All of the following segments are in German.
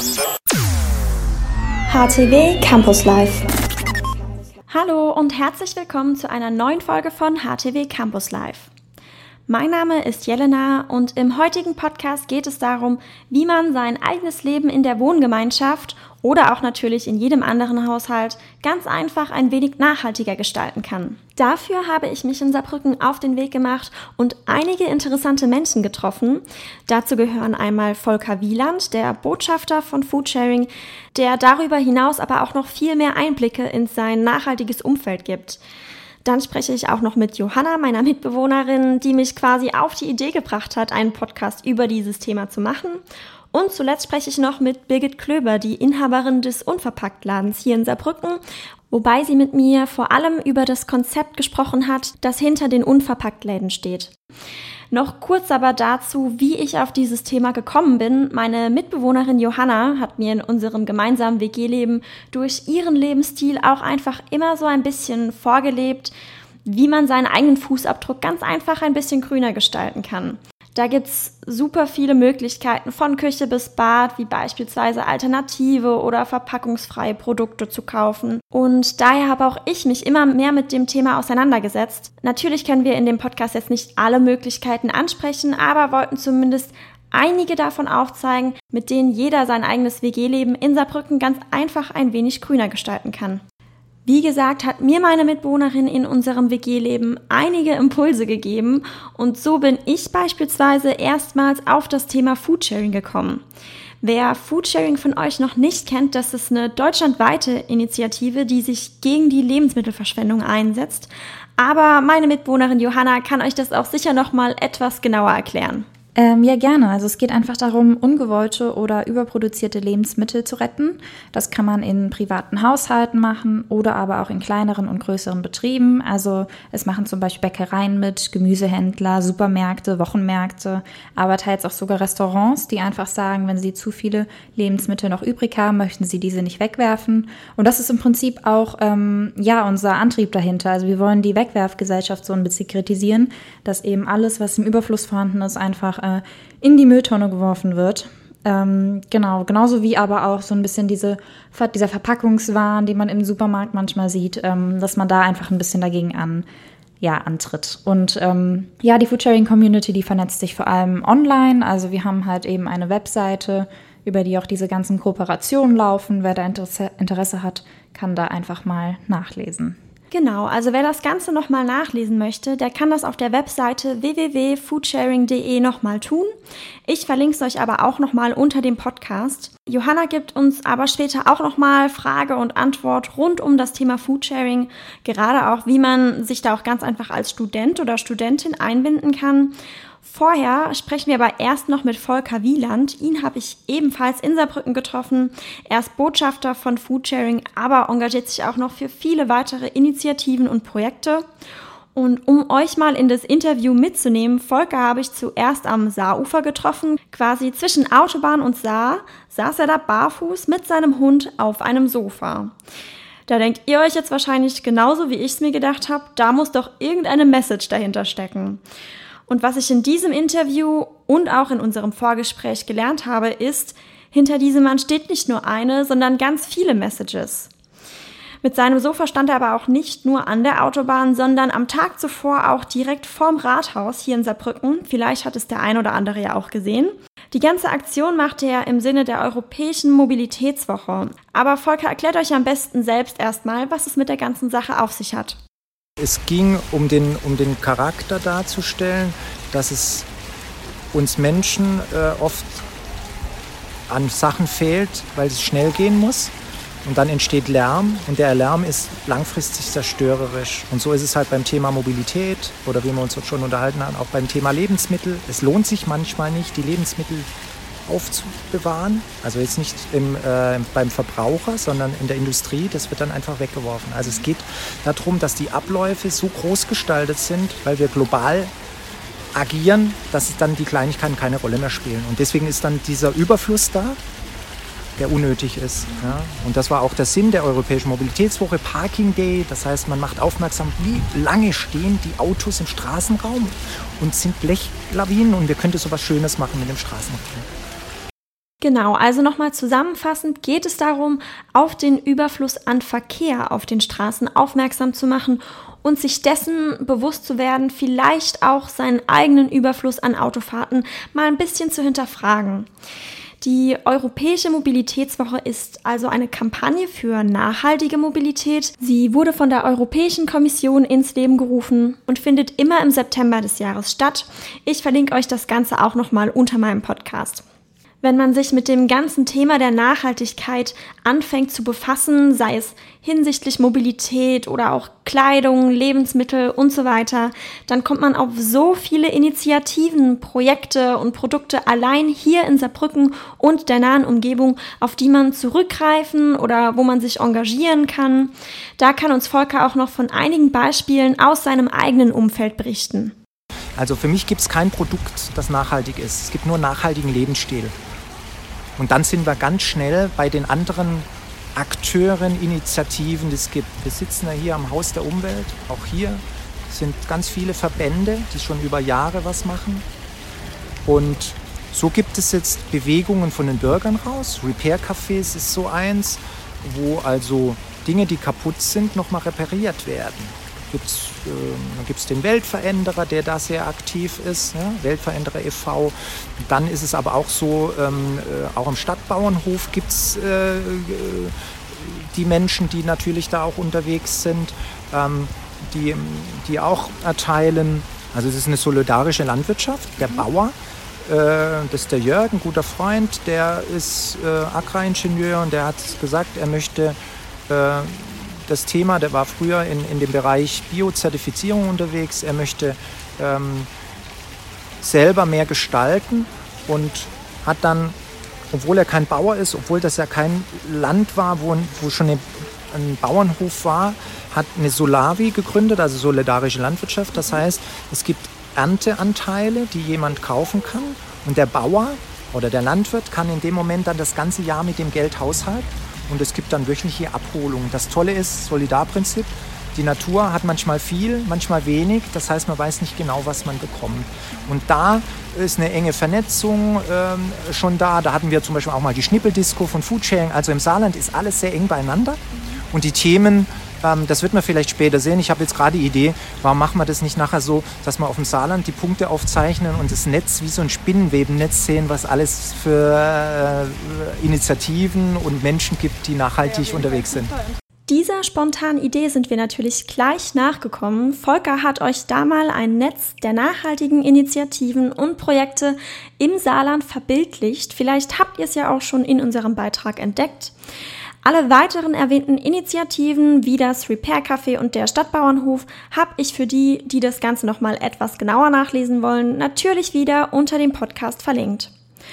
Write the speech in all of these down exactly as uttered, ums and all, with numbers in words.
H T W Campus Live. Hallo und herzlich willkommen zu einer neuen Folge von H T W Campus Live. Mein Name ist Jelena und im heutigen Podcast geht es darum, wie man sein eigenes Leben in der Wohngemeinschaft oder auch natürlich in jedem anderen Haushalt ganz einfach ein wenig nachhaltiger gestalten kann. Dafür habe ich mich in Saarbrücken auf den Weg gemacht und einige interessante Menschen getroffen. Dazu gehören einmal Volker Wieland, der Botschafter von Foodsharing, der darüber hinaus aber auch noch viel mehr Einblicke in sein nachhaltiges Umfeld gibt. Dann spreche ich auch noch mit Johanna, meiner Mitbewohnerin, die mich quasi auf die Idee gebracht hat, einen Podcast über dieses Thema zu machen. Und zuletzt spreche ich noch mit Birgit Klöber, die Inhaberin des Unverpacktladens hier in Saarbrücken, wobei sie mit mir vor allem über das Konzept gesprochen hat, das hinter den Unverpacktläden steht. Noch kurz aber dazu, wie ich auf dieses Thema gekommen bin. Meine Mitbewohnerin Johanna hat mir in unserem gemeinsamen W G-Leben durch ihren Lebensstil auch einfach immer so ein bisschen vorgelebt, wie man seinen eigenen Fußabdruck ganz einfach ein bisschen grüner gestalten kann. Da gibt's super viele Möglichkeiten von Küche bis Bad, wie beispielsweise alternative oder verpackungsfreie Produkte zu kaufen. Und daher habe auch ich mich immer mehr mit dem Thema auseinandergesetzt. Natürlich können wir in dem Podcast jetzt nicht alle Möglichkeiten ansprechen, aber wollten zumindest einige davon aufzeigen, mit denen jeder sein eigenes W G-Leben in Saarbrücken ganz einfach ein wenig grüner gestalten kann. Wie gesagt, hat mir meine Mitbewohnerin in unserem W G-Leben einige Impulse gegeben und so bin ich beispielsweise erstmals auf das Thema Foodsharing gekommen. Wer Foodsharing von euch noch nicht kennt, das ist eine deutschlandweite Initiative, die sich gegen die Lebensmittelverschwendung einsetzt. Aber meine Mitbewohnerin Johanna kann euch das auch sicher noch mal etwas genauer erklären. Ähm, ja, gerne. Also es geht einfach darum, ungewollte oder überproduzierte Lebensmittel zu retten. Das kann man in privaten Haushalten machen oder aber auch in kleineren und größeren Betrieben. Also es machen zum Beispiel Bäckereien mit, Gemüsehändler, Supermärkte, Wochenmärkte, aber teils auch sogar Restaurants, die einfach sagen, wenn sie zu viele Lebensmittel noch übrig haben, möchten sie diese nicht wegwerfen. Und das ist im Prinzip auch ähm, ja unser Antrieb dahinter. Also wir wollen die Wegwerfgesellschaft so ein bisschen kritisieren, dass eben alles, was im Überfluss vorhanden ist, einfach in die Mülltonne geworfen wird. Ähm, genau, genauso wie aber auch so ein bisschen diese, dieser Verpackungswahn, den man im Supermarkt manchmal sieht, ähm, dass man da einfach ein bisschen dagegen an, ja, antritt. Und ähm, ja, die Foodsharing-Community, die vernetzt sich vor allem online. Also wir haben halt eben eine Webseite, über die auch diese ganzen Kooperationen laufen. Wer da Interesse, Interesse hat, kann da einfach mal nachlesen. Genau, also wer das Ganze nochmal nachlesen möchte, der kann das auf der Webseite w w w punkt foodsharing punkt d e nochmal tun. Ich verlinke es euch aber auch nochmal unter dem Podcast. Johanna gibt uns aber später auch nochmal Frage und Antwort rund um das Thema Foodsharing, gerade auch, wie man sich da auch ganz einfach als Student oder Studentin einbinden kann. Vorher sprechen wir aber erst noch mit Volker Wieland. Ihn habe ich ebenfalls in Saarbrücken getroffen. Er ist Botschafter von Foodsharing, aber engagiert sich auch noch für viele weitere Initiativen und Projekte. Und um euch mal in das Interview mitzunehmen, Volker habe ich zuerst am Saarufer getroffen. Quasi zwischen Autobahn und Saar saß er da barfuß mit seinem Hund auf einem Sofa. Da denkt ihr euch jetzt wahrscheinlich genauso, wie ich es mir gedacht habe, da muss doch irgendeine Message dahinter stecken. Und was ich in diesem Interview und auch in unserem Vorgespräch gelernt habe, ist, hinter diesem Mann steht nicht nur eine, sondern ganz viele Messages. Mit seinem Sofa stand er aber auch nicht nur an der Autobahn, sondern am Tag zuvor auch direkt vorm Rathaus hier in Saarbrücken. Vielleicht hat es der ein oder andere ja auch gesehen. Die ganze Aktion machte er im Sinne der Europäischen Mobilitätswoche. Aber Volker, erklärt euch am besten selbst erstmal, was es mit der ganzen Sache auf sich hat. Es ging um den, um den Charakter darzustellen, dass es uns Menschen äh, oft an Sachen fehlt, weil es schnell gehen muss. Und dann entsteht Lärm und der Lärm ist langfristig zerstörerisch. Und so ist es halt beim Thema Mobilität oder wie wir uns schon unterhalten haben, auch beim Thema Lebensmittel. Es lohnt sich manchmal nicht, die Lebensmittel aufzubewahren. Also jetzt nicht im, äh, beim Verbraucher, sondern in der Industrie. Das wird dann einfach weggeworfen. Also es geht darum, dass die Abläufe so groß gestaltet sind, weil wir global agieren, dass dann die Kleinigkeiten keine Rolle mehr spielen. Und deswegen ist dann dieser Überfluss da, der unnötig ist. Ja. Und das war auch der Sinn der Europäischen Mobilitätswoche, Parking Day. Das heißt, man macht aufmerksam, wie lange stehen die Autos im Straßenraum und sind Blechlawinen und wir könnten so was Schönes machen mit dem Straßenraum. Genau, also nochmal zusammenfassend geht es darum, auf den Überfluss an Verkehr auf den Straßen aufmerksam zu machen und sich dessen bewusst zu werden, vielleicht auch seinen eigenen Überfluss an Autofahrten mal ein bisschen zu hinterfragen. Die Europäische Mobilitätswoche ist also eine Kampagne für nachhaltige Mobilität. Sie wurde von der Europäischen Kommission ins Leben gerufen und findet immer im September des Jahres statt. Ich verlinke euch das Ganze auch nochmal unter meinem Podcast. Wenn man sich mit dem ganzen Thema der Nachhaltigkeit anfängt zu befassen, sei es hinsichtlich Mobilität oder auch Kleidung, Lebensmittel und so weiter, dann kommt man auf so viele Initiativen, Projekte und Produkte allein hier in Saarbrücken und der nahen Umgebung, auf die man zurückgreifen oder wo man sich engagieren kann. Da kann uns Volker auch noch von einigen Beispielen aus seinem eigenen Umfeld berichten. Also für mich gibt es kein Produkt, das nachhaltig ist. Es gibt nur nachhaltigen Lebensstil. Und dann sind wir ganz schnell bei den anderen Akteuren, Initiativen, die es gibt. Wir sitzen ja hier am Haus der Umwelt. Auch hier sind ganz viele Verbände, die schon über Jahre was machen. Und so gibt es jetzt Bewegungen von den Bürgern raus. Repair-Cafés ist so eins, wo also Dinge, die kaputt sind, nochmal repariert werden. Gibt's, äh, dann gibt es den Weltveränderer, der da sehr aktiv ist, ja? Weltveränderer e V Dann ist es aber auch so, ähm, äh, auch im Stadtbauernhof gibt es äh, die Menschen, die natürlich da auch unterwegs sind, ähm, die, die auch erteilen. Also es ist eine solidarische Landwirtschaft. Der Bauer, äh, das ist der Jörg, ein guter Freund, der ist äh, Agraringenieur und der hat gesagt, er möchte äh, das Thema, der war früher in, in dem Bereich Biozertifizierung unterwegs. Er möchte ähm, selber mehr gestalten und hat dann, obwohl er kein Bauer ist, obwohl das ja kein Land war, wo, wo schon ein, ein Bauernhof war, hat eine Solavi gegründet, also solidarische Landwirtschaft. Das heißt, es gibt Ernteanteile, die jemand kaufen kann und der Bauer oder der Landwirt kann in dem Moment dann das ganze Jahr mit dem Geld haushalten. Und es gibt dann wöchentliche Abholungen. Das Tolle ist, Solidarprinzip, die Natur hat manchmal viel, manchmal wenig. Das heißt, man weiß nicht genau, was man bekommt. Und da ist eine enge Vernetzung ähm, schon da. Da hatten wir zum Beispiel auch mal die Schnippeldisco von Foodsharing. Also im Saarland ist alles sehr eng beieinander. Und die Themen, ähm, das wird man vielleicht später sehen. Ich habe jetzt gerade die Idee, warum machen wir das nicht nachher so, dass wir auf dem Saarland die Punkte aufzeichnen und das Netz wie so ein Spinnenwebennetz sehen, was alles für äh, Initiativen und Menschen gibt, die nachhaltig ja, unterwegs sind. Dieser spontanen Idee sind wir natürlich gleich nachgekommen. Volker hat euch da mal ein Netz der nachhaltigen Initiativen und Projekte im Saarland verbildlicht. Vielleicht habt ihr es ja auch schon in unserem Beitrag entdeckt. Alle weiteren erwähnten Initiativen wie das Repair-Café und der Stadtbauernhof habe ich für die, die das Ganze nochmal etwas genauer nachlesen wollen, natürlich wieder unter dem Podcast verlinkt.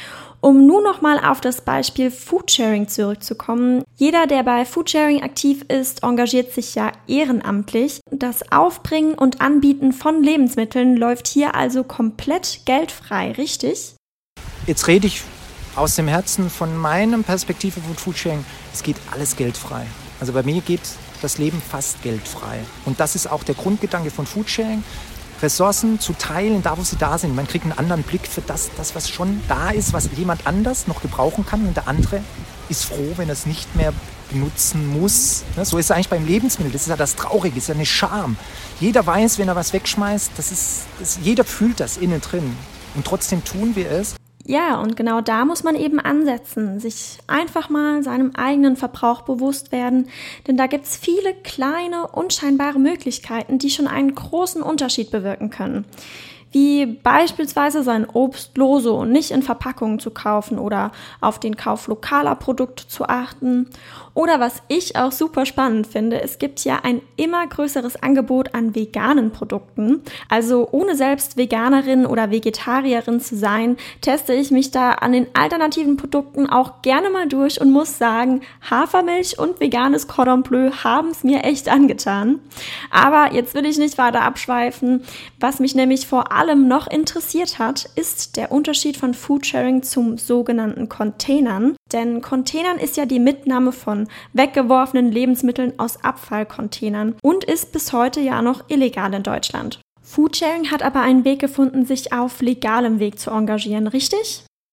Um nun nochmal auf das Beispiel Foodsharing zurückzukommen. Jeder, der bei Foodsharing aktiv ist, engagiert sich ja ehrenamtlich. Das Aufbringen und Anbieten von Lebensmitteln läuft hier also komplett geldfrei, richtig? Jetzt rede ich aus dem Herzen von meiner Perspektive von Foodsharing. Es geht alles geldfrei. Also bei mir geht das Leben fast geldfrei. Und das ist auch der Grundgedanke von Foodsharing. Ressourcen zu teilen, da wo sie da sind. Man kriegt einen anderen Blick für das, das, was schon da ist, was jemand anders noch gebrauchen kann. Und der andere ist froh, wenn er es nicht mehr benutzen muss. So ist es eigentlich beim Lebensmittel. Das ist ja das Traurige, das ist ja eine Scham. Jeder weiß, wenn er was wegschmeißt, das ist, das, jeder fühlt das innen drin. Und trotzdem tun wir es. Ja, und genau da muss man eben ansetzen, sich einfach mal seinem eigenen Verbrauch bewusst werden, denn da gibt's viele kleine, unscheinbare Möglichkeiten, die schon einen großen Unterschied bewirken können. Wie beispielsweise sein Obst lose und nicht in Verpackungen zu kaufen oder auf den Kauf lokaler Produkte zu achten. Oder was ich auch super spannend finde, es gibt ja ein immer größeres Angebot an veganen Produkten. Also ohne selbst Veganerin oder Vegetarierin zu sein, teste ich mich da an den alternativen Produkten auch gerne mal durch und muss sagen, Hafermilch und veganes Cordon Bleu haben es mir echt angetan. Aber jetzt will ich nicht weiter abschweifen. Was mich nämlich vor allem noch interessiert hat, ist der Unterschied von Foodsharing zum sogenannten Containern. Denn Containern ist ja die Mitnahme von weggeworfenen Lebensmitteln aus Abfallcontainern und ist bis heute ja noch illegal in Deutschland. Foodsharing hat aber einen Weg gefunden, sich auf legalem Weg zu engagieren, richtig?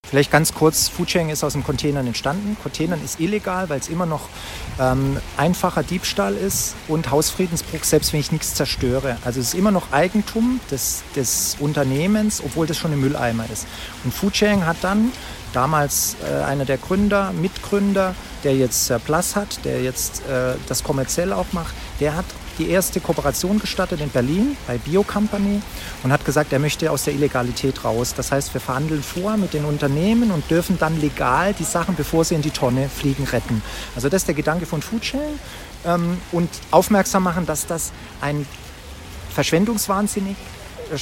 Vielleicht ganz kurz, Foodsharing ist aus dem Containern entstanden. Containern ist illegal, weil es immer noch ähm, einfacher Diebstahl ist und Hausfriedensbruch, selbst wenn ich nichts zerstöre. Also es ist immer noch Eigentum des, des Unternehmens, obwohl das schon ein Mülleimer ist. Und Foodsharing hat dann damals äh, einer der Gründer, Mitgründer, der jetzt Surplus hat, der jetzt äh, das kommerziell auch macht, der hat die erste Kooperation gestartet in Berlin bei Bio Company und hat gesagt, er möchte aus der Illegalität raus. Das heißt, wir verhandeln vor mit den Unternehmen und dürfen dann legal die Sachen, bevor sie in die Tonne fliegen, retten. Also das ist der Gedanke von Foodsharing ähm, und aufmerksam machen, dass das ein Verschwendungswahnsinn, äh,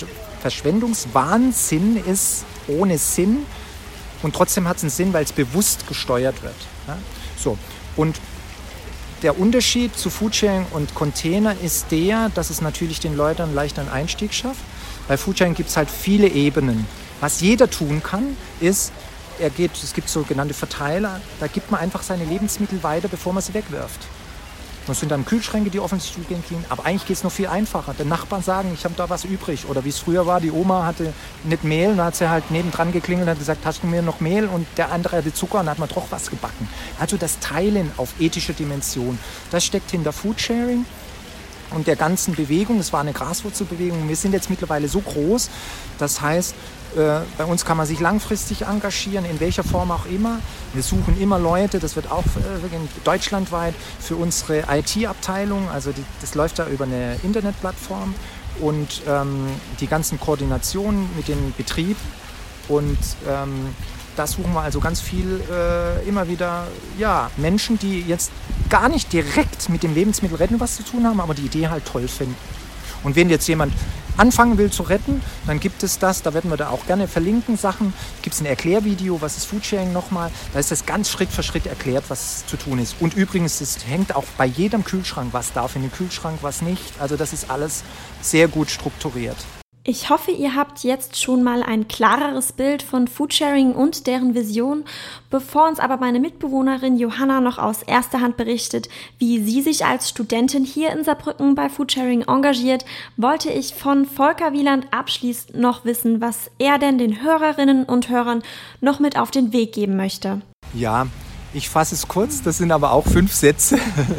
Verschwendungswahnsinn ist, ohne Sinn und trotzdem hat es einen Sinn, weil es bewusst gesteuert wird. Ja? So, und der Unterschied zu Foodsharing und Container ist der, dass es natürlich den Leuten einen leichteren Einstieg schafft. Bei Foodsharing gibt es halt viele Ebenen. Was jeder tun kann, ist, er geht, es gibt sogenannte Verteiler, da gibt man einfach seine Lebensmittel weiter, bevor man sie wegwirft. Das sind dann Kühlschränke, die offensichtlich gehen, aber eigentlich geht es noch viel einfacher. Den Nachbarn sagen, ich habe da was übrig. Oder wie es früher war, die Oma hatte nicht Mehl, da hat sie halt nebendran geklingelt und hat gesagt, hast du mir noch Mehl? Und der andere hatte Zucker und da hat man doch was gebacken. Also das Teilen auf ethischer Dimension, das steckt hinter Foodsharing und der ganzen Bewegung. Es war eine Graswurzelbewegung. Wir sind jetzt mittlerweile so groß, das heißt, äh, bei uns kann man sich langfristig engagieren, in welcher Form auch immer. Wir suchen immer Leute, das wird auch äh, deutschlandweit für unsere I T-Abteilung, also die, das läuft da über eine Internetplattform und ähm, die ganzen Koordinationen mit dem Betrieb und ähm, da suchen wir also ganz viel äh, immer wieder ja, Menschen, die jetzt gar nicht direkt mit dem Lebensmittel retten was zu tun haben, aber die Idee halt toll finden. Und wenn jetzt jemand anfangen will zu retten, dann gibt es das, da werden wir da auch gerne verlinken, Sachen, gibt es ein Erklärvideo, was ist Foodsharing nochmal, da ist das ganz Schritt für Schritt erklärt, was zu tun ist. Und übrigens, es hängt auch bei jedem Kühlschrank, was darf in den Kühlschrank, was nicht, also das ist alles sehr gut strukturiert. Ich hoffe, ihr habt jetzt schon mal ein klareres Bild von Foodsharing und deren Vision. Bevor uns aber meine Mitbewohnerin Johanna noch aus erster Hand berichtet, wie sie sich als Studentin hier in Saarbrücken bei Foodsharing engagiert, wollte ich von Volker Wieland abschließend noch wissen, was er denn den Hörerinnen und Hörern noch mit auf den Weg geben möchte. Ja, ich fasse es kurz, das sind aber auch fünf Sätze.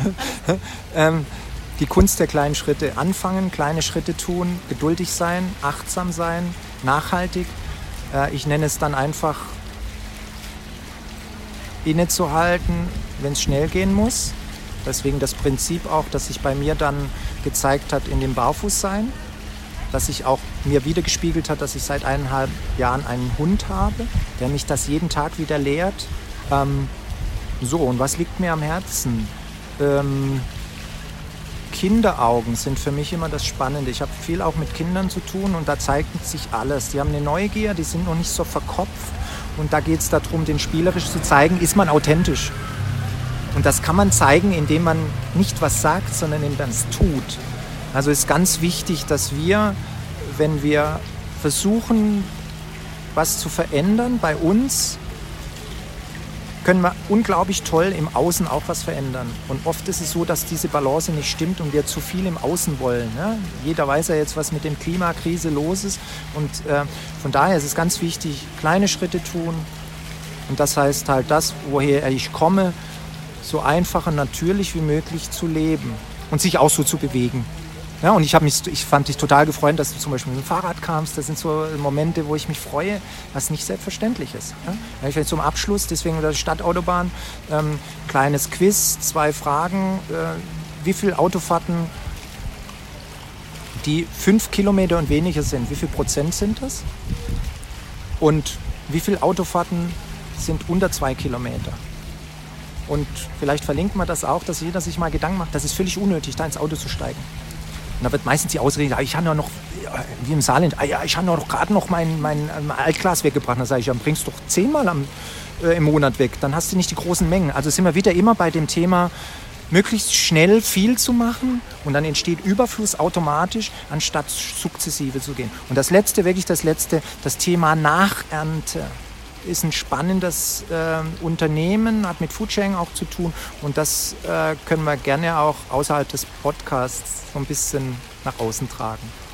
ähm, Die Kunst der kleinen Schritte. Anfangen, kleine Schritte tun, geduldig sein, achtsam sein, nachhaltig. Äh, ich nenne es dann einfach innezuhalten, wenn es schnell gehen muss. Deswegen das Prinzip auch, das sich bei mir dann gezeigt hat in dem Barfußsein. Dass sich auch mir wiedergespiegelt hat, dass ich seit eineinhalb Jahren einen Hund habe, der mich das jeden Tag wieder lehrt. Ähm, so, und was liegt mir am Herzen? Ähm, Kinderaugen sind für mich immer das Spannende. Ich habe viel auch mit Kindern zu tun und da zeigt sich alles. Die haben eine Neugier, die sind noch nicht so verkopft und da geht es darum, den spielerisch zu zeigen, ist man authentisch. Und das kann man zeigen, indem man nicht was sagt, sondern indem man es tut. Also ist ganz wichtig, dass wir, wenn wir versuchen, was zu verändern bei uns, können wir unglaublich toll im Außen auch was verändern. Und oft ist es so, dass diese Balance nicht stimmt und wir zu viel im Außen wollen. Ne? Jeder weiß ja jetzt, was mit dem Klimakrise los ist. Und äh, von daher ist es ganz wichtig, kleine Schritte tun. Und das heißt halt das, woher ich komme, so einfach und natürlich wie möglich zu leben und sich auch so zu bewegen. Ja, und ich, hab mich, ich fand dich total gefreut, dass du zum Beispiel mit dem Fahrrad kamst. Das sind so Momente, wo ich mich freue, was nicht selbstverständlich ist. Ja, ich will zum Abschluss, deswegen der Stadtautobahn, ähm, kleines Quiz, zwei Fragen. Äh, wie viele Autofahrten, die fünf Kilometer und weniger sind, wie viel Prozent sind das? Und wie viele Autofahrten sind unter zwei Kilometer? Und vielleicht verlinken wir das auch, dass jeder sich mal Gedanken macht, das ist völlig unnötig, da ins Auto zu steigen. Und da wird meistens die Ausrede, ich habe ja noch, wie im Saarland, ich habe doch gerade noch mein, mein, mein Altglas weggebracht. Dann sage ich, dann bringst du doch zehnmal am, äh, im Monat weg, dann hast du nicht die großen Mengen. Also sind wir wieder immer bei dem Thema, möglichst schnell viel zu machen und dann entsteht Überfluss automatisch, anstatt sukzessive zu gehen. Und das Letzte, wirklich das Letzte, das Thema Nachernte. Ist ein spannendes äh, Unternehmen, hat mit Foodsharing auch zu tun und das äh, können wir gerne auch außerhalb des Podcasts so ein bisschen nach außen tragen.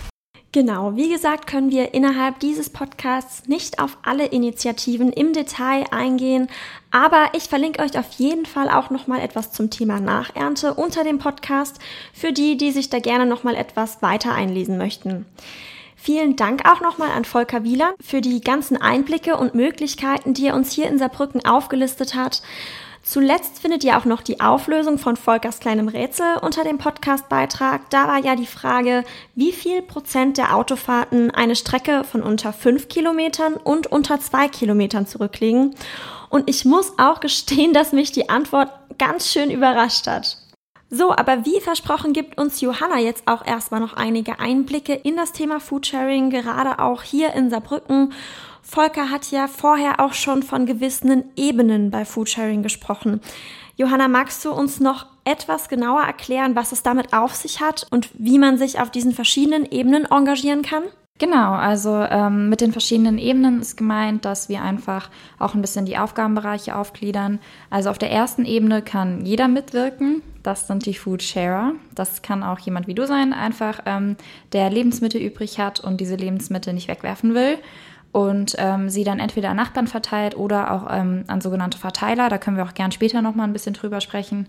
Genau, wie gesagt, können wir innerhalb dieses Podcasts nicht auf alle Initiativen im Detail eingehen, aber ich verlinke euch auf jeden Fall auch nochmal etwas zum Thema Nachernte unter dem Podcast für die, die sich da gerne nochmal etwas weiter einlesen möchten. Vielen Dank auch nochmal an Volker Wieland für die ganzen Einblicke und Möglichkeiten, die er uns hier in Saarbrücken aufgelistet hat. Zuletzt findet ihr auch noch die Auflösung von Volkers kleinem Rätsel unter dem Podcastbeitrag. Da war ja die Frage, wie viel Prozent der Autofahrten eine Strecke von unter fünf Kilometern und unter zwei Kilometern zurücklegen. Und ich muss auch gestehen, dass mich die Antwort ganz schön überrascht hat. So, aber wie versprochen gibt uns Johanna jetzt auch erstmal noch einige Einblicke in das Thema Foodsharing, gerade auch hier in Saarbrücken. Volker hat ja vorher auch schon von gewissen Ebenen bei Foodsharing gesprochen. Johanna, magst du uns noch etwas genauer erklären, was es damit auf sich hat und wie man sich auf diesen verschiedenen Ebenen engagieren kann? Genau, also ähm, mit den verschiedenen Ebenen ist gemeint, dass wir einfach auch ein bisschen die Aufgabenbereiche aufgliedern. Also auf der ersten Ebene kann jeder mitwirken, das sind die Foodsharer. Das kann auch jemand wie du sein, einfach ähm, der Lebensmittel übrig hat und diese Lebensmittel nicht wegwerfen will. Und ähm, sie dann entweder an Nachbarn verteilt oder auch ähm, an sogenannte Verteiler. Da können wir auch gern später nochmal ein bisschen drüber sprechen.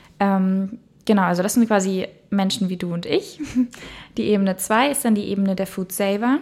Ähm, genau, also das sind quasi Menschen wie du und ich. Die Ebene zwei ist dann die Ebene der Foodsaver.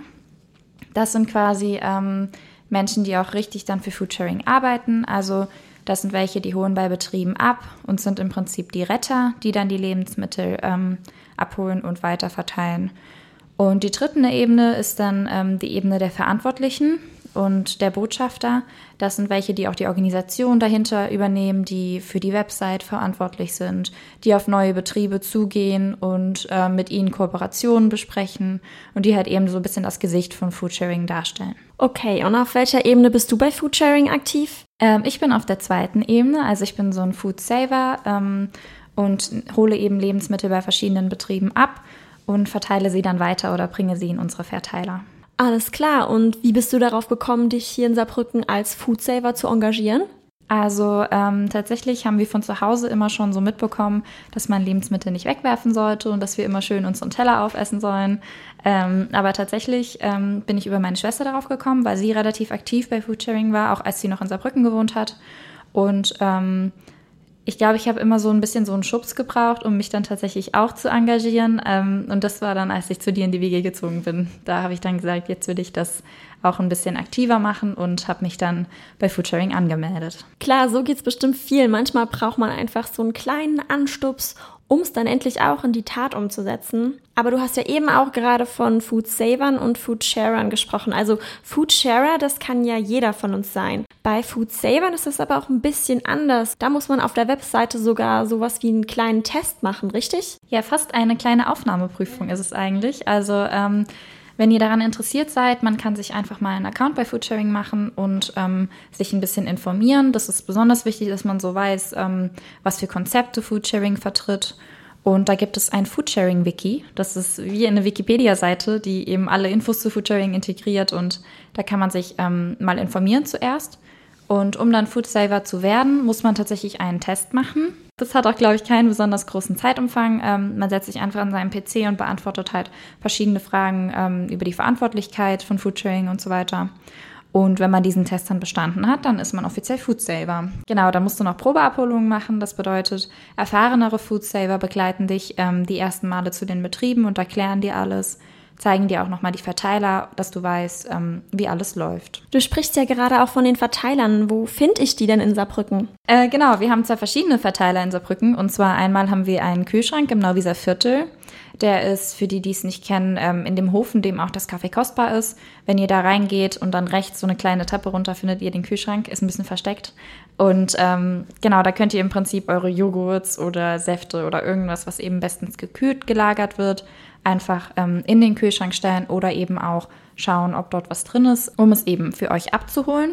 Das sind quasi ähm, Menschen, die auch richtig dann für Foodsharing arbeiten. Also das sind welche, die holen bei Betrieben ab und sind im Prinzip die Retter, die dann die Lebensmittel ähm, abholen und weiterverteilen. Und die dritte Ebene ist dann ähm, die Ebene der Verantwortlichen und der Botschafter. Das sind welche, die auch die Organisation dahinter übernehmen, die für die Website verantwortlich sind, die auf neue Betriebe zugehen und äh, mit ihnen Kooperationen besprechen und die halt eben so ein bisschen das Gesicht von Foodsharing darstellen. Okay, und auf welcher Ebene bist du bei Foodsharing aktiv? Ähm, ich bin auf der zweiten Ebene, also ich bin so ein Foodsaver ähm, und hole eben Lebensmittel bei verschiedenen Betrieben ab und verteile sie dann weiter oder bringe sie in unsere Verteiler. Alles klar. Und wie bist du darauf gekommen, dich hier in Saarbrücken als Foodsaver zu engagieren? Also ähm, tatsächlich haben wir von zu Hause immer schon so mitbekommen, dass man Lebensmittel nicht wegwerfen sollte und dass wir immer schön unseren Teller aufessen sollen. Ähm, aber tatsächlich ähm, bin ich über meine Schwester darauf gekommen, weil sie relativ aktiv bei Foodsharing war, auch als sie noch in Saarbrücken gewohnt hat. Und ähm, ich glaube, ich habe immer so ein bisschen so einen Schubs gebraucht, um mich dann tatsächlich auch zu engagieren. Ähm, und das war dann, als ich zu dir in die W G gezogen bin. Da habe ich dann gesagt, jetzt will ich das auch ein bisschen aktiver machen und habe mich dann bei Foodsharing angemeldet. Klar, so geht's bestimmt vielen. Manchmal braucht man einfach so einen kleinen Anstups, um es dann endlich auch in die Tat umzusetzen. Aber du hast ja eben auch gerade von Foodsavern und Foodsharern gesprochen. Also Foodsharer, das kann ja jeder von uns sein. Bei Foodsavern ist das aber auch ein bisschen anders. Da muss man auf der Webseite sogar sowas wie einen kleinen Test machen, richtig? Ja, fast eine kleine Aufnahmeprüfung ist es eigentlich. Also ähm, wenn ihr daran interessiert seid, man kann sich einfach mal einen Account bei Foodsharing machen und ähm, sich ein bisschen informieren. Das ist besonders wichtig, dass man so weiß, ähm, was für Konzepte Foodsharing vertritt. Und da gibt es ein Foodsharing-Wiki. Das ist wie eine Wikipedia-Seite, die eben alle Infos zu Foodsharing integriert. Und da kann man sich ähm, mal informieren zuerst. Und um dann Foodsaver zu werden, muss man tatsächlich einen Test machen. Das hat auch, glaube ich, keinen besonders großen Zeitumfang. Ähm, man setzt sich einfach an seinen P C und beantwortet halt verschiedene Fragen ähm, über die Verantwortlichkeit von Foodsharing und so weiter. Und wenn man diesen Test dann bestanden hat, dann ist man offiziell Foodsaver. Genau, da musst du noch Probeabholungen machen. Das bedeutet, erfahrenere Foodsaver begleiten dich ähm, die ersten Male zu den Betrieben und erklären dir alles, zeigen dir auch nochmal die Verteiler, dass du weißt, ähm, wie alles läuft. Du sprichst ja gerade auch von den Verteilern. Wo finde ich die denn in Saarbrücken? Äh, genau, wir haben zwei verschiedene Verteiler in Saarbrücken. Und zwar einmal haben wir einen Kühlschrank im Neuwieser Viertel. Der ist, für die, die es nicht kennen, ähm, in dem Hof, in dem auch das Café Kostbar ist. Wenn ihr da reingeht und dann rechts so eine kleine Treppe runter, findet ihr den Kühlschrank. Ist ein bisschen versteckt. Und ähm, genau, da könnt ihr im Prinzip eure Joghurts oder Säfte oder irgendwas, was eben bestens gekühlt gelagert wird, einfach ähm, in den Kühlschrank stellen oder eben auch schauen, ob dort was drin ist, um es eben für euch abzuholen.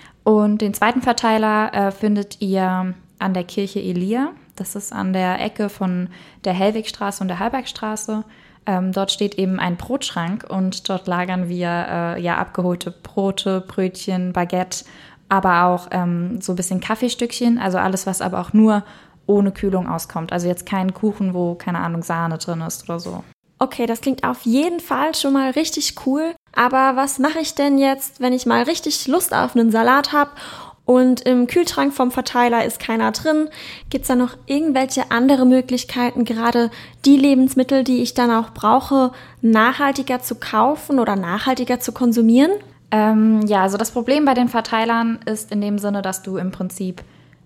Und den zweiten Verteiler äh, findet ihr an der Kirche Elia. Das ist an der Ecke von der Hellwigstraße und der Halbergstraße. Ähm, dort steht eben ein Brotschrank und dort lagern wir äh, ja abgeholte Brote, Brötchen, Baguette, aber auch ähm, so ein bisschen Kaffeestückchen, also alles, was aber auch nur ohne Kühlung auskommt. Also jetzt kein Kuchen, wo, keine Ahnung, Sahne drin ist oder so. Okay, das klingt auf jeden Fall schon mal richtig cool. Aber was mache ich denn jetzt, wenn ich mal richtig Lust auf einen Salat habe und im Kühlschrank vom Verteiler ist keiner drin? Gibt es da noch irgendwelche andere Möglichkeiten, gerade die Lebensmittel, die ich dann auch brauche, nachhaltiger zu kaufen oder nachhaltiger zu konsumieren? Ähm, ja, also das Problem bei den Verteilern ist in dem Sinne, dass du im Prinzip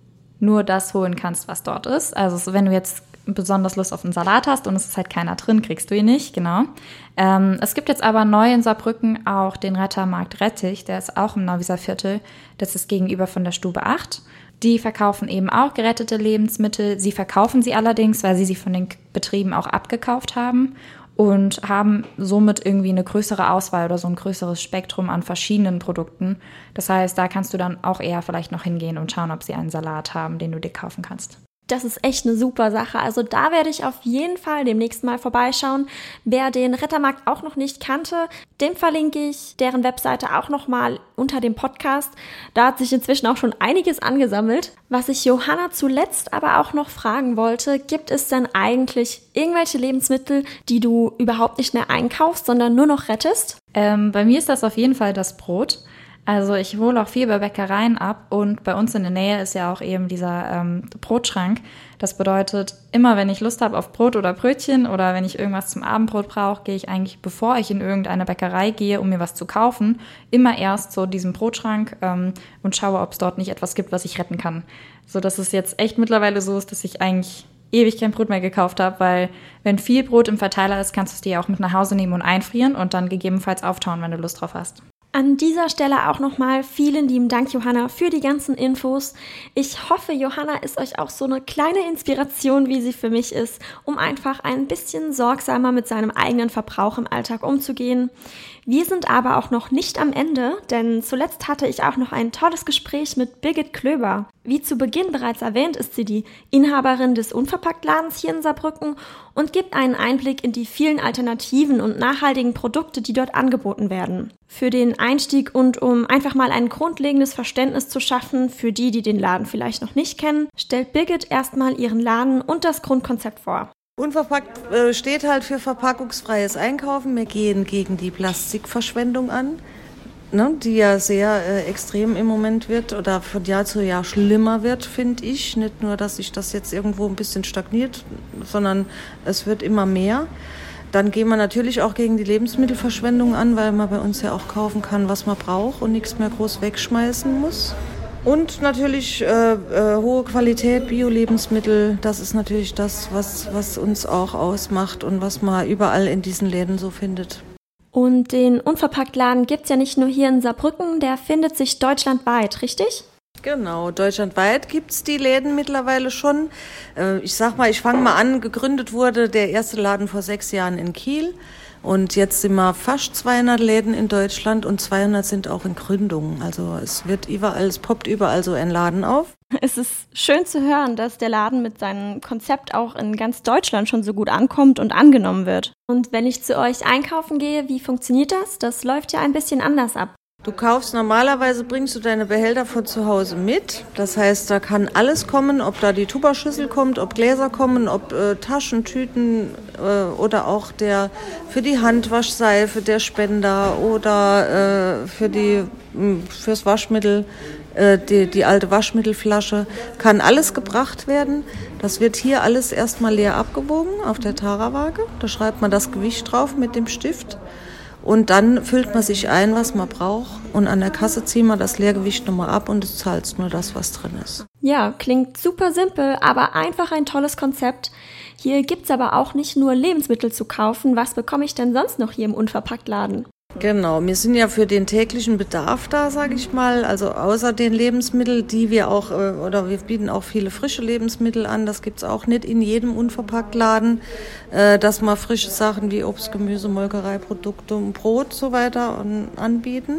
nur das holen kannst, was dort ist. Also wenn du jetzt besonders Lust auf einen Salat hast und es ist halt keiner drin, kriegst du ihn nicht, genau. Ähm, es gibt jetzt aber neu in Saarbrücken auch den Rettermarkt Rettich, der ist auch im Neuwieser Viertel, das ist gegenüber von der Stube acht. Die verkaufen eben auch gerettete Lebensmittel, sie verkaufen sie allerdings, weil sie sie von den Betrieben auch abgekauft haben und haben somit irgendwie eine größere Auswahl oder so ein größeres Spektrum an verschiedenen Produkten. Das heißt, da kannst du dann auch eher vielleicht noch hingehen und schauen, ob sie einen Salat haben, den du dir kaufen kannst. Das ist echt eine super Sache. Also da werde ich auf jeden Fall demnächst mal vorbeischauen. Wer den Rettermarkt auch noch nicht kannte, dem verlinke ich deren Webseite auch nochmal unter dem Podcast. Da hat sich inzwischen auch schon einiges angesammelt. Was ich Johanna zuletzt aber auch noch fragen wollte, gibt es denn eigentlich irgendwelche Lebensmittel, die du überhaupt nicht mehr einkaufst, sondern nur noch rettest? Ähm, bei mir ist das auf jeden Fall das Brot. Also ich hole auch viel bei Bäckereien ab und bei uns in der Nähe ist ja auch eben dieser ähm, Brotschrank. Das bedeutet, immer wenn ich Lust habe auf Brot oder Brötchen oder wenn ich irgendwas zum Abendbrot brauche, gehe ich eigentlich, bevor ich in irgendeine Bäckerei gehe, um mir was zu kaufen, immer erst zu diesem Brotschrank ähm, und schaue, ob es dort nicht etwas gibt, was ich retten kann. So dass es jetzt echt mittlerweile so ist, dass ich eigentlich ewig kein Brot mehr gekauft habe, weil wenn viel Brot im Verteiler ist, kannst du es dir auch mit nach Hause nehmen und einfrieren und dann gegebenenfalls auftauen, wenn du Lust drauf hast. An dieser Stelle auch nochmal vielen lieben Dank, Johanna, für die ganzen Infos. Ich hoffe, Johanna ist euch auch so eine kleine Inspiration, wie sie für mich ist, um einfach ein bisschen sorgsamer mit seinem eigenen Verbrauch im Alltag umzugehen. Wir sind aber auch noch nicht am Ende, denn zuletzt hatte ich auch noch ein tolles Gespräch mit Birgit Klöber. Wie zu Beginn bereits erwähnt, ist sie die Inhaberin des Unverpacktladens hier in Saarbrücken und gibt einen Einblick in die vielen alternativen und nachhaltigen Produkte, die dort angeboten werden. Für den Einstieg und um einfach mal ein grundlegendes Verständnis zu schaffen für die, die den Laden vielleicht noch nicht kennen, stellt Birgit erstmal ihren Laden und das Grundkonzept vor. Unverpackt äh, steht halt für verpackungsfreies Einkaufen. Wir gehen gegen die Plastikverschwendung an, ne, die ja sehr äh, extrem im Moment wird oder von Jahr zu Jahr schlimmer wird, finde ich. Nicht nur, dass sich das jetzt irgendwo ein bisschen stagniert, sondern es wird immer mehr. Dann gehen wir natürlich auch gegen die Lebensmittelverschwendung an, weil man bei uns ja auch kaufen kann, was man braucht und nichts mehr groß wegschmeißen muss. Und natürlich äh, äh, hohe Qualität, Bio-Lebensmittel, das ist natürlich das, was, was uns auch ausmacht und was man überall in diesen Läden so findet. Und den Unverpacktladen gibt's ja nicht nur hier in Saarbrücken, der findet sich deutschlandweit, richtig? Genau, deutschlandweit gibt's die Läden mittlerweile schon. Äh, ich sag mal, ich fange mal an, gegründet wurde der erste Laden vor sechs Jahren in Kiel. Und jetzt sind wir fast zweihundert Läden in Deutschland und zweihundert sind auch in Gründung. Also es wird überall, es poppt überall so ein Laden auf. Es ist schön zu hören, dass der Laden mit seinem Konzept auch in ganz Deutschland schon so gut ankommt und angenommen wird. Und wenn ich zu euch einkaufen gehe, wie funktioniert das? Das läuft ja ein bisschen anders ab. Du kaufst normalerweise, bringst du deine Behälter von zu Hause mit. Das heißt, da kann alles kommen, ob da die Tubaschüssel kommt, ob Gläser kommen, ob äh, Taschen, Tüten äh, oder auch der für die Handwaschseife, der Spender oder äh, für die mh, fürs Waschmittel, äh, die, die alte Waschmittelflasche. Kann alles gebracht werden. Das wird hier alles erstmal leer abgewogen auf der Tara-Waage. Da schreibt man das Gewicht drauf mit dem Stift. Und dann füllt man sich ein, was man braucht. Und an der Kasse ziehen wir das Leergewicht nochmal ab und es zahlt nur das, was drin ist. Ja, klingt super simpel, aber einfach ein tolles Konzept. Hier gibt's aber auch nicht nur Lebensmittel zu kaufen. Was bekomme ich denn sonst noch hier im Unverpacktladen? Genau, wir sind ja für den täglichen Bedarf da, sage ich mal. Also außer den Lebensmitteln, die wir auch, oder wir bieten auch viele frische Lebensmittel an. Das gibt's auch nicht in jedem Unverpacktladen, dass wir frische Sachen wie Obst, Gemüse, Molkereiprodukte und Brot so weiter anbieten.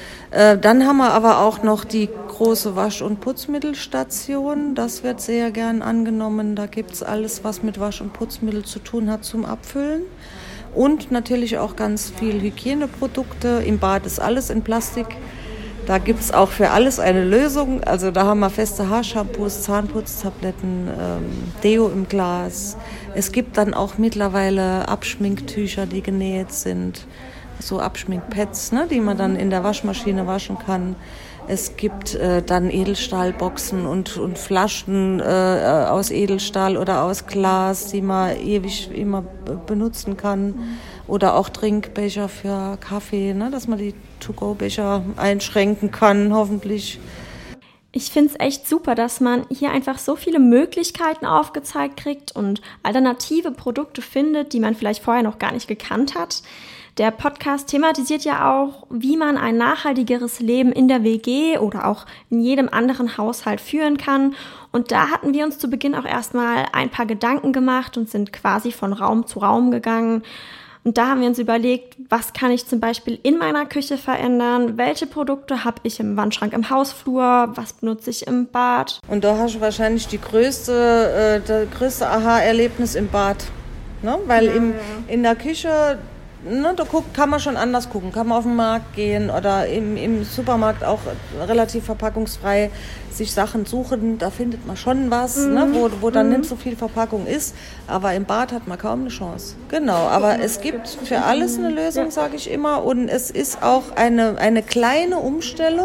Dann haben wir aber auch noch die große Wasch- und Putzmittelstation. Das wird sehr gern angenommen. Da gibt's alles, was mit Wasch- und Putzmittel zu tun hat, zum Abfüllen. Und natürlich auch ganz viel Hygieneprodukte. Im Bad ist alles in Plastik Da gibt es auch für alles eine Lösung. Also da haben wir feste Haarshampoos, Zahnputztabletten, ähm, Deo im Glas. Es gibt dann auch mittlerweile Abschminktücher, die genäht sind. So Abschminkpads, ne, die man dann in der Waschmaschine waschen kann. Es gibt äh, dann Edelstahlboxen und, und Flaschen äh, aus Edelstahl oder aus Glas, die man ewig immer benutzen kann. Oder auch Trinkbecher für Kaffee, ne, dass man die To-Go-Becher einschränken kann, hoffentlich. Ich finde es echt super, dass man hier einfach so viele Möglichkeiten aufgezeigt kriegt und alternative Produkte findet, die man vielleicht vorher noch gar nicht gekannt hat. Der Podcast thematisiert ja auch, wie man ein nachhaltigeres Leben in der W G oder auch in jedem anderen Haushalt führen kann. Und da hatten wir uns zu Beginn auch erstmal ein paar Gedanken gemacht und sind quasi von Raum zu Raum gegangen. Und da haben wir uns überlegt, was kann ich zum Beispiel in meiner Küche verändern? Welche Produkte habe ich im Wandschrank im Hausflur? Was benutze ich im Bad? Und da hast du wahrscheinlich die größte, äh, das größte Aha-Erlebnis im Bad. Ne? Weil ja, im, ja. in der Küche, ne, da guckt, kann man schon anders gucken. Kann man auf den Markt gehen oder im, im Supermarkt auch relativ verpackungsfrei sich Sachen suchen. Da findet man schon was, mhm. ne, wo, wo dann mhm. nicht so viel Verpackung ist. Aber im Bad hat man kaum eine Chance. Genau, aber es gibt für alles eine Lösung, sage ich immer. Und es ist auch eine, eine kleine Umstellung,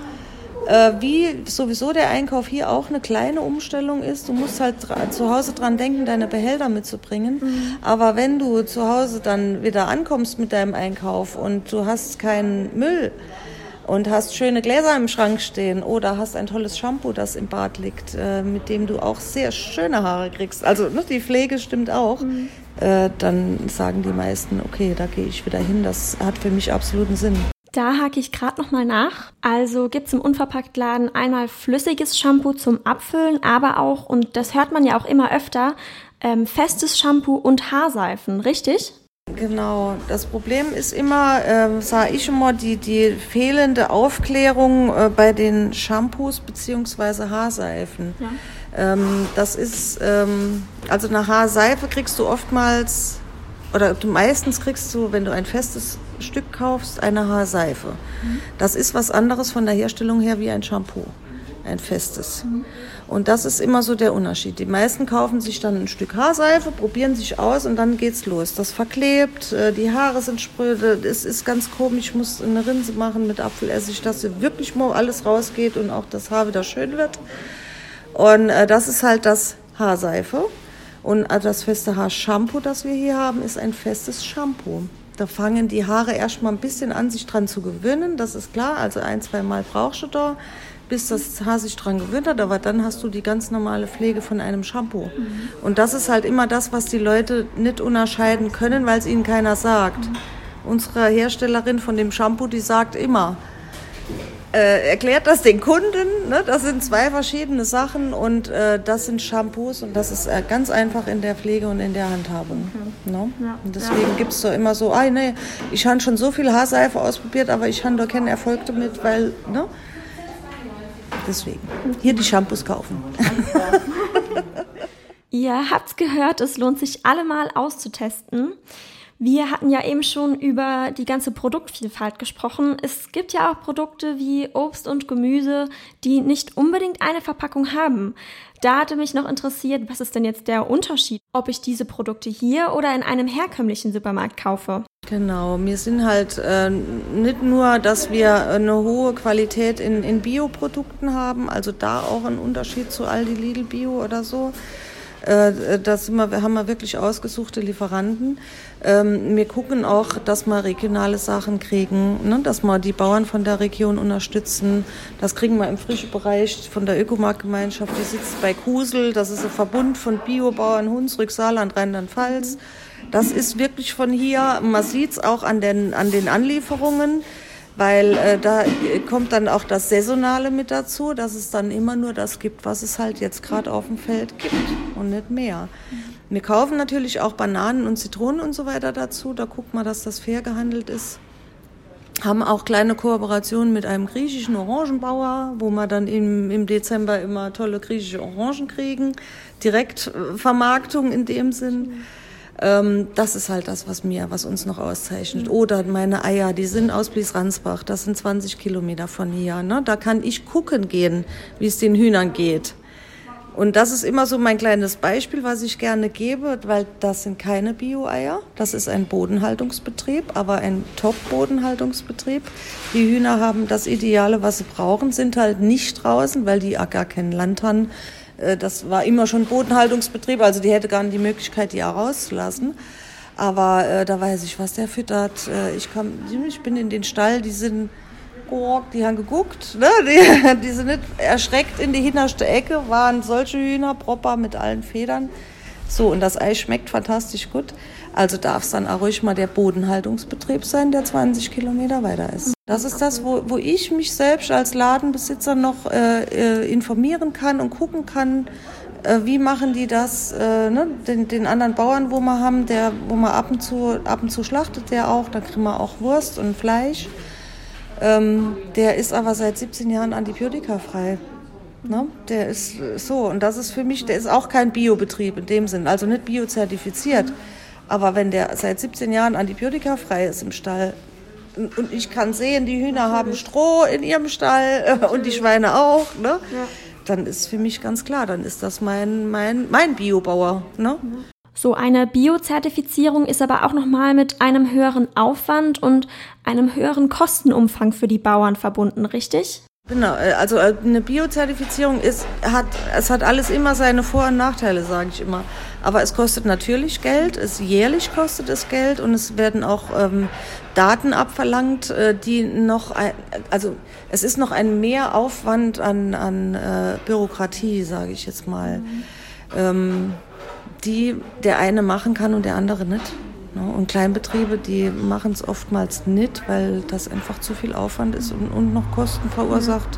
äh, wie sowieso der Einkauf hier auch eine kleine Umstellung ist. Du musst halt dra- zu Hause dran denken, deine Behälter mitzubringen. Mhm. Aber wenn du zu Hause dann wieder ankommst mit deinem Einkauf und du hast keinen Müll und hast schöne Gläser im Schrank stehen oder hast ein tolles Shampoo, das im Bad liegt, äh, mit dem du auch sehr schöne Haare kriegst, also ne, die Pflege stimmt auch, mhm. äh, dann sagen die meisten, okay, da gehe ich wieder hin, das hat für mich absoluten Sinn. Da hake ich gerade nochmal nach. Also gibt es im Unverpacktladen einmal flüssiges Shampoo zum Abfüllen, aber auch, und das hört man ja auch immer öfter, ähm, festes Shampoo und Haarseifen, richtig? Genau, das Problem ist immer, äh, sage ich immer, die, die fehlende Aufklärung äh, bei den Shampoos bzw. Haarseifen. Ja. Ähm, das ist, ähm, also eine Haarseife kriegst du oftmals, oder du meistens kriegst du, wenn du ein festes Stück kaufst, eine Haarseife. Mhm. Das ist was anderes von der Herstellung her wie ein Shampoo, ein festes. Mhm. Und das ist immer so der Unterschied. Die meisten kaufen sich dann ein Stück Haarseife, probieren sich aus und dann geht's los. Das verklebt, die Haare sind spröde, es ist ganz komisch, ich muss eine Rinse machen mit Apfelessig, dass hier wirklich mal alles rausgeht und auch das Haar wieder schön wird. Und das ist halt das Haarseife. Und das feste Haarshampoo, das wir hier haben, ist ein festes Shampoo. Da fangen die Haare erstmal ein bisschen an, sich dran zu gewöhnen, das ist klar. Also ein, zwei Mal brauchst du da, bis das Haar sich dran gewöhnt hat. Aber dann hast du die ganz normale Pflege von einem Shampoo. Mhm. Und das ist halt immer das, was die Leute nicht unterscheiden können, weil es ihnen keiner sagt. Mhm. Unsere Herstellerin von dem Shampoo, die sagt immer, äh, erklärt das den Kunden, ne? Das sind zwei verschiedene Sachen und äh, das sind Shampoos und das ist äh, ganz einfach in der Pflege und in der Handhabung. Okay. Ne? Ja. Und deswegen ja. gibt es so immer so, ah, nee, ich habe schon so viel Haarseife ausprobiert, aber ich habe da keinen Erfolg damit, weil, ne? Deswegen, hier die Shampoos kaufen. Ihr habt's gehört, es lohnt sich allemal auszutesten. Wir hatten ja eben schon über die ganze Produktvielfalt gesprochen. Es gibt ja auch Produkte wie Obst und Gemüse, die nicht unbedingt eine Verpackung haben. Da hatte mich noch interessiert, was ist denn jetzt der Unterschied, ob ich diese Produkte hier oder in einem herkömmlichen Supermarkt kaufe? Genau, wir sind halt äh, nicht nur, dass wir eine hohe Qualität in, in Bioprodukten haben, also da auch ein Unterschied zu Aldi, Lidl, Bio oder so. Äh, da sind wir, haben wir wirklich ausgesuchte Lieferanten. Ähm, wir gucken auch, dass wir regionale Sachen kriegen, ne? Dass wir die Bauern von der Region unterstützen. Das kriegen wir im frischen Bereich von der Ökomarktgemeinschaft. Die sitzt bei Kusel, das ist ein Verbund von Biobauern Hunsrück, Saarland, Rheinland-Pfalz. Das ist wirklich von hier, man sieht es auch an den, an den Anlieferungen, weil äh, da kommt dann auch das Saisonale mit dazu, dass es dann immer nur das gibt, was es halt jetzt gerade auf dem Feld gibt und nicht mehr. Wir kaufen natürlich auch Bananen und Zitronen und so weiter dazu, da guckt man, dass das fair gehandelt ist. Haben auch kleine Kooperationen mit einem griechischen Orangenbauer, wo wir dann im, im Dezember immer tolle griechische Orangen kriegen, Direktvermarktung in dem Sinn. Ähm, das ist halt das, was mir, was uns noch auszeichnet. Oder meine Eier, die sind aus Blies-Ransbach, das sind zwanzig Kilometer von hier. Ne? Da kann ich gucken gehen, wie es den Hühnern geht. Und das ist immer so mein kleines Beispiel, was ich gerne gebe, weil das sind keine Bio-Eier. Das ist ein Bodenhaltungsbetrieb, aber ein Top-Bodenhaltungsbetrieb. Die Hühner haben das Ideale, was sie brauchen, sind halt nicht draußen, weil die auch gar kein Land haben. Das war immer schon Bodenhaltungsbetrieb, also die hätte gar nicht die Möglichkeit, die auch rauszulassen. Aber äh, da weiß ich, was der füttert. Äh, ich, kam, ich bin in den Stall, die sind... Die haben geguckt, ne? die, die sind nicht erschreckt in die hinterste Ecke, waren solche Hühner, proper mit allen Federn. So, und das Ei schmeckt fantastisch gut. Also darf es dann auch ruhig mal der Bodenhaltungsbetrieb sein, der zwanzig Kilometer weiter ist. Das ist das, wo, wo ich mich selbst als Ladenbesitzer noch äh, informieren kann und gucken kann, äh, wie machen die das, äh, ne? den, den anderen Bauern, wo wir haben, der, wo man ab und zu, ab und zu schlachtet, der auch, da kriegen wir auch Wurst und Fleisch. Ähm, der ist aber seit siebzehn Jahren antibiotikafrei. Ne? Der ist so, und das ist für mich, der ist auch kein Biobetrieb in dem Sinn, also nicht biozertifiziert. Aber wenn der seit siebzehn Jahren antibiotikafrei ist im Stall und ich kann sehen, die Hühner haben Stroh in ihrem Stall äh, und die Schweine auch, ne? Dann ist für mich ganz klar, dann ist das mein, mein, mein Biobauer. Ne? So eine Biozertifizierung ist aber auch nochmal mit einem höheren Aufwand und einem höheren Kostenumfang für die Bauern verbunden, richtig? Genau, also eine Biozertifizierung ist, hat, es hat alles immer seine Vor- und Nachteile, sage ich immer. Aber es kostet natürlich Geld, es jährlich kostet es Geld und es werden auch ähm, Daten abverlangt, äh, die noch, ein, also es ist noch ein Mehraufwand an, an äh, Bürokratie, sage ich jetzt mal. Mhm. Ähm, die der eine machen kann und der andere nicht. Und Kleinbetriebe, die machen es oftmals nicht, weil das einfach zu viel Aufwand ist und, und noch Kosten verursacht.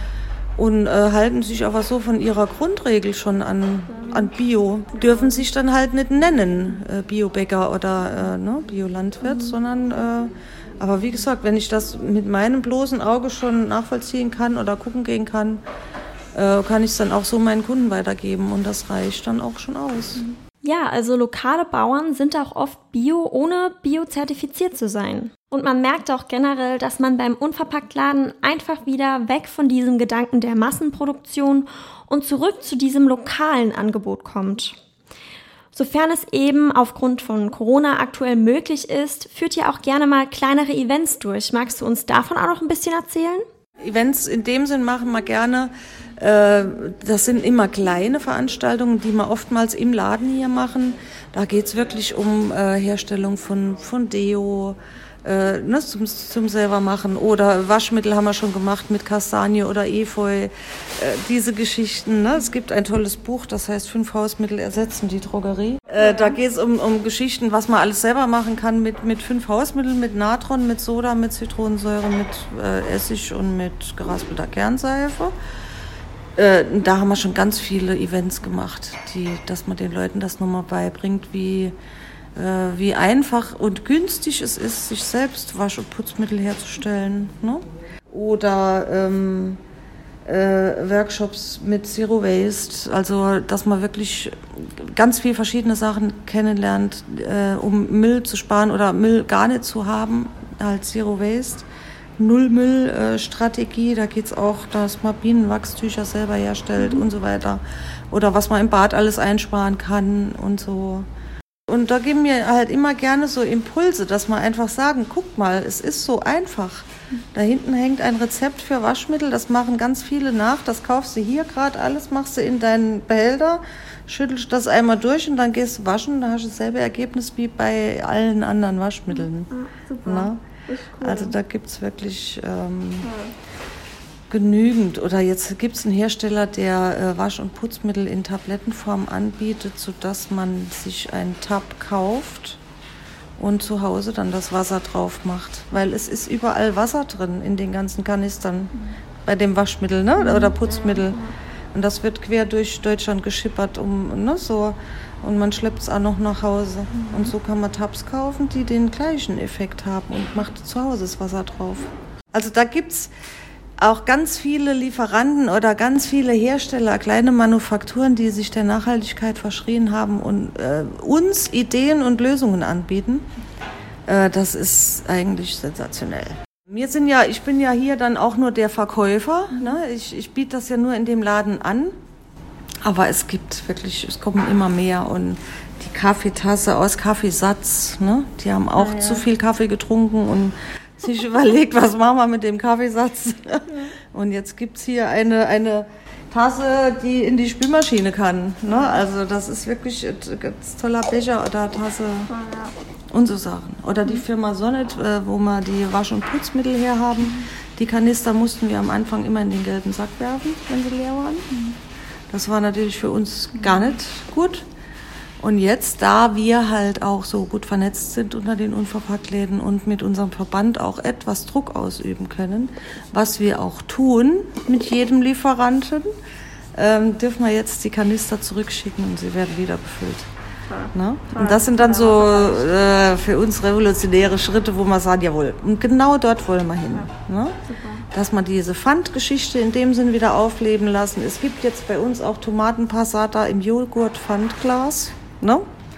Und äh, halten sich aber so von ihrer Grundregel schon an, an Bio. Dürfen sich dann halt nicht nennen, äh, Biobäcker oder äh, ne, Biolandwirt, mhm. sondern, äh, aber wie gesagt, wenn ich das mit meinem bloßen Auge schon nachvollziehen kann oder gucken gehen kann, kann ich es dann auch so meinen Kunden weitergeben und das reicht dann auch schon aus. Ja, also lokale Bauern sind auch oft bio, ohne biozertifiziert zu sein. Und man merkt auch generell, dass man beim Unverpacktladen einfach wieder weg von diesem Gedanken der Massenproduktion und zurück zu diesem lokalen Angebot kommt. Sofern es eben aufgrund von Corona aktuell möglich ist, führt ihr auch gerne mal kleinere Events durch. Magst du uns davon auch noch ein bisschen erzählen? Events in dem Sinn machen wir gerne. Das sind immer kleine Veranstaltungen, die wir oftmals im Laden hier machen. Da geht es wirklich um Herstellung von, von Deo, äh, ne, zum, zum selber machen. Oder Waschmittel haben wir schon gemacht mit Kastanie oder Efeu. Äh, diese Geschichten. Ne? Es gibt ein tolles Buch, das heißt Fünf Hausmittel ersetzen die Drogerie. Äh, da geht es um, um Geschichten, was man alles selber machen kann mit, mit fünf Hausmitteln, mit Natron, mit Soda, mit Zitronensäure, mit äh, Essig und mit geraspelter Kernseife. Äh, da haben wir schon ganz viele Events gemacht, die, dass man den Leuten das nochmal beibringt, wie Äh, wie einfach und günstig es ist, sich selbst Wasch- und Putzmittel herzustellen. Ne? Oder ähm, äh, Workshops mit Zero Waste, also dass man wirklich ganz viele verschiedene Sachen kennenlernt, äh, um Müll zu sparen oder Müll gar nicht zu haben, halt Zero Waste. Null-Müll-Strategie, da geht es auch, dass man Bienenwachstücher selber herstellt mhm. und so weiter. Oder was man im Bad alles einsparen kann und so. Und da geben wir halt immer gerne so Impulse, dass wir einfach sagen, guck mal, es ist so einfach. Da hinten hängt ein Rezept für Waschmittel, das machen ganz viele nach, das kaufst du hier gerade alles, machst du in deinen Behälter, schüttelst das einmal durch und dann gehst du waschen, da hast du dasselbe Ergebnis wie bei allen anderen Waschmitteln. Ja, super. Na? Cool. Also da gibt es wirklich ähm, ja. genügend. Oder jetzt gibt es einen Hersteller, der äh, Wasch- und Putzmittel in Tablettenform anbietet, sodass man sich einen Tab kauft und zu Hause dann das Wasser drauf macht. Weil es ist überall Wasser drin in den ganzen Kanistern mhm. bei dem Waschmittel, ne? Oder Putzmittel. Ja. Und das wird quer durch Deutschland geschippert, um, ne, so. Und man schleppt es auch noch nach Hause. Mhm. Und so kann man Tabs kaufen, die den gleichen Effekt haben und macht zu Hause das Wasser drauf. Also da gibt's auch ganz viele Lieferanten oder ganz viele Hersteller, kleine Manufakturen, die sich der Nachhaltigkeit verschrien haben und äh, uns Ideen und Lösungen anbieten. Äh, das ist eigentlich sensationell. Wir sind ja, ich bin ja hier dann auch nur der Verkäufer. Ne? Ich, ich biete das ja nur in dem Laden an. Aber es gibt wirklich, es kommen immer mehr. Und die Kaffeetasse aus Kaffeesatz, ne? Die haben auch ja, ja. zu viel Kaffee getrunken und sich überlegt, was machen wir mit dem Kaffeesatz. Ja. Und jetzt gibt's hier eine, eine Tasse, die in die Spülmaschine kann. Ne? Also das ist wirklich ein ganz toller Becher oder Tasse ja. und so Sachen. Oder die Firma Sonnet, wo wir die Wasch- und Putzmittel her haben. Die Kanister mussten wir am Anfang immer in den gelben Sack werfen, wenn sie leer waren. Das war natürlich für uns gar nicht gut. Und jetzt, da wir halt auch so gut vernetzt sind unter den Unverpacktläden und mit unserem Verband auch etwas Druck ausüben können, was wir auch tun mit jedem Lieferanten, ähm, dürfen wir jetzt die Kanister zurückschicken und sie werden wieder befüllt. Ne? Und das sind dann so äh, für uns revolutionäre Schritte, wo man sagt, jawohl, und genau dort wollen wir hin. Ne? Dass man diese Pfandgeschichte in dem Sinn wieder aufleben lassen. Es gibt jetzt bei uns auch Tomatenpassata im Joghurt-Pfandglas. Ne?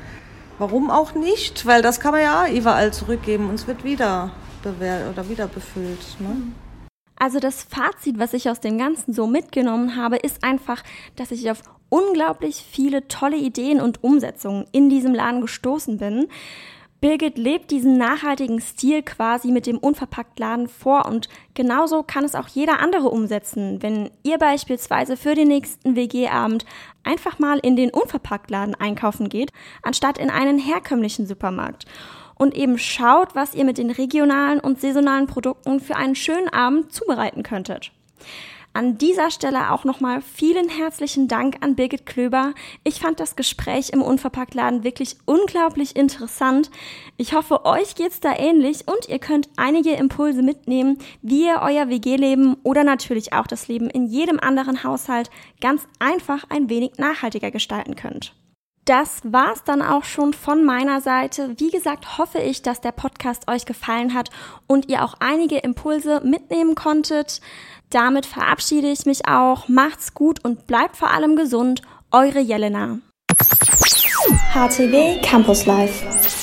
Warum auch nicht? Weil das kann man ja überall zurückgeben und es wird wieder bewährt oder wieder befüllt. Ne? Also das Fazit, was ich aus dem Ganzen so mitgenommen habe, ist einfach, dass ich auf unglaublich viele tolle Ideen und Umsetzungen in diesem Laden gestoßen bin. Birgit lebt diesen nachhaltigen Stil quasi mit dem Unverpacktladen vor und genauso kann es auch jeder andere umsetzen, wenn ihr beispielsweise für den nächsten W G-Abend einfach mal in den Unverpacktladen einkaufen geht, anstatt in einen herkömmlichen Supermarkt. Und eben schaut, was ihr mit den regionalen und saisonalen Produkten für einen schönen Abend zubereiten könntet. An dieser Stelle auch nochmal vielen herzlichen Dank an Birgit Klöber. Ich fand das Gespräch im Unverpacktladen wirklich unglaublich interessant. Ich hoffe, euch geht's da ähnlich und ihr könnt einige Impulse mitnehmen, wie ihr euer W G-Leben oder natürlich auch das Leben in jedem anderen Haushalt ganz einfach ein wenig nachhaltiger gestalten könnt. Das war's dann auch schon von meiner Seite. Wie gesagt, hoffe ich, dass der Podcast euch gefallen hat und ihr auch einige Impulse mitnehmen konntet. Damit verabschiede ich mich auch. Macht's gut und bleibt vor allem gesund. Eure Jelena. H T W Campus Life.